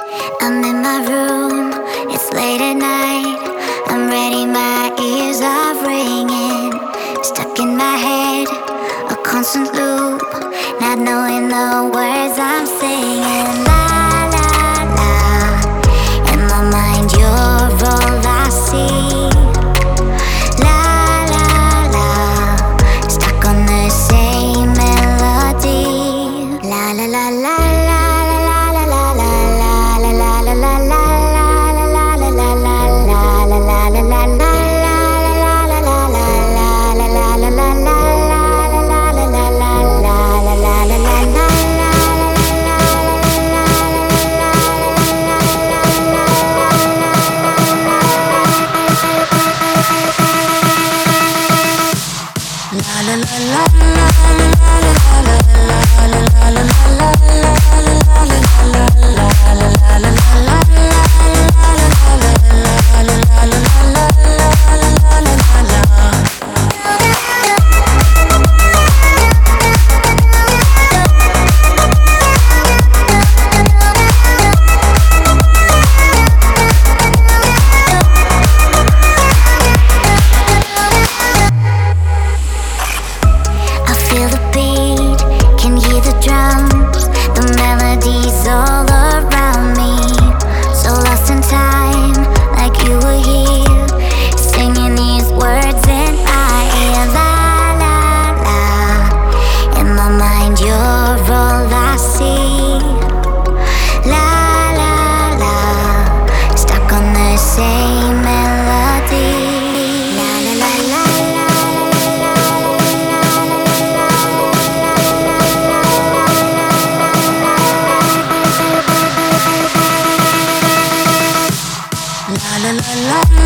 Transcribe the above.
I'm in my room, it's late at night. I'm ready, my ears are ringing. Stuck in my head, a constant loop. Not knowing the words I'm singing. La la la, in my mind you're all I see. La la la, stuck on the same melody. La la la la la. La la la la.